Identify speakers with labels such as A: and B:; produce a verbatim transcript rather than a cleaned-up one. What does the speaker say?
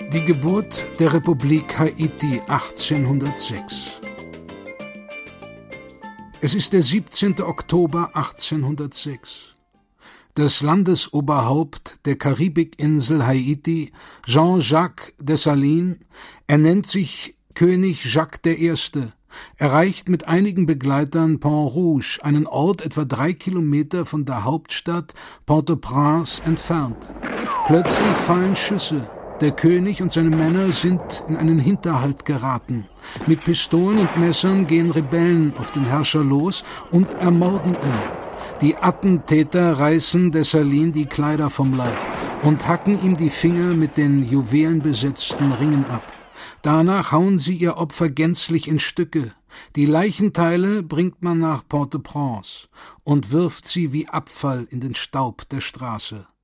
A: Die Geburt der Republik Haiti achtzehnhundertsechs. Es ist der siebzehnte Oktober achtzehnhundertsechs. Das Landesoberhaupt der Karibikinsel Haiti, Jean-Jacques Dessalines, ernennt sich König Jacques der Erste, erreicht mit einigen Begleitern Pont-Rouge, einen Ort etwa drei Kilometer von der Hauptstadt Port-au-Prince entfernt. Plötzlich fallen Schüsse. Der König und seine Männer sind in einen Hinterhalt geraten. Mit Pistolen und Messern gehen Rebellen auf den Herrscher los und ermorden ihn. Die Attentäter reißen Dessalines die Kleider vom Leib und hacken ihm die Finger mit den juwelenbesetzten Ringen ab. Danach hauen sie ihr Opfer gänzlich in Stücke. Die Leichenteile bringt man nach Port-au-Prince und wirft sie wie Abfall in den Staub der Straße.